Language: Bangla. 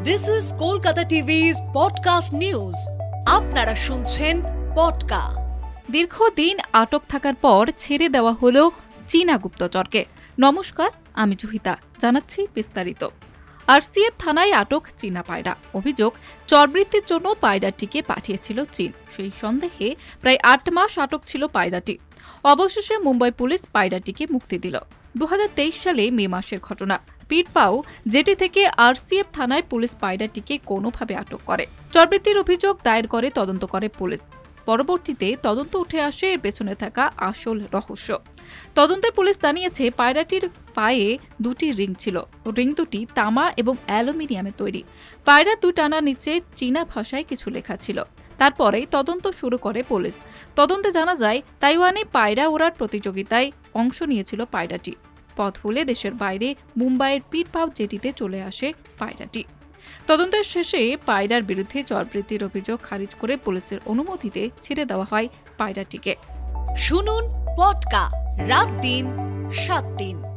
This is Kolkata TV's podcast news. আপনারা শুনছেন পডকা। দীর্ঘদিন আটক থাকার পর ছেড়ে দেওয়া হলো চীনা গুপ্তচরকে। নমস্কার, আমি জুহিতা, জানাচ্ছি বিস্তারিত। আরসিএফ থানায় আটক চীনা পায়রা। অভিযোগ, চরবৃত্তির জন্য পায়রাটিকে পাঠিয়েছিল চীন। সেই সন্দেহে প্রায় ৮ মাস আটক ছিল পায়রাটি। অবশেষে মুম্বাই পুলিশ পায়রাটিকে মুক্তি দিল। 2023 সালে মে মাসের ঘটনা। পীরপাও জেটি থেকে আরসিএফ থানায় পুলিশ পায়রাটিকে কোনোভাবে আটক করে। চরবৃত্তির অভিযোগ দায়ের করে তদন্ত করে পুলিশ। পরবর্তীতে তদন্ত উঠে আসে এর পেছনে থাকা আসল রহস্য। তদন্তে পুলিশ জানিয়েছে, পায়রাটির পায়ে 2টি রিং ছিল। রিং দুটি তামা এবং অ্যালুমিনিয়ামে তৈরি। পায়রা 2 টানার নিচে চীনা ভাষায় কিছু লেখা ছিল। তারপরেই তদন্ত শুরু করে পুলিশ। তদন্তে জানা যায়, তাইওয়ানে পায়রা ওড়ার প্রতিযোগিতায় অংশ নিয়েছিল পায়রাটি। পথ ভুলে দেশের বাইরে মুম্বাইয়ের পীরপাও জেটিতে চলে আসে পায়রাটি। তদন্তের শেষে পায়রার বিরুদ্ধে চরবৃত্তির অভিযোগ খারিজ করে পুলিশের অনুমতিতে ছেড়ে দেওয়া হয় পায়রাটিকে। শুনুন পডকা রাত দিন 7 দিন।